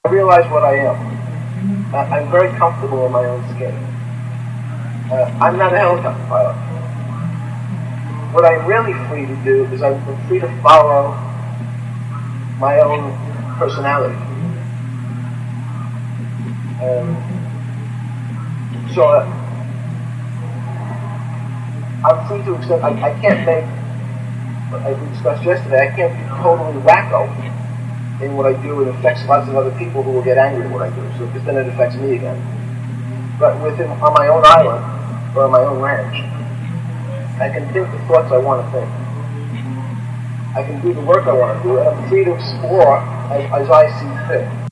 I realize what I am. I'm very comfortable in my own skin. I'm not a helicopter pilot. What I'm really free to do is I'm free to follow my own personality. So I'm free to accept. I can't make, as we discussed yesterday, I can't be totally wacko in what I do. It affects lots of other people who will get angry at what I do. So because then it affects me again. But on my own island or on my own ranch, I can think the thoughts I want to think. I can do the work I want to do, and I'm free to explore as I see fit.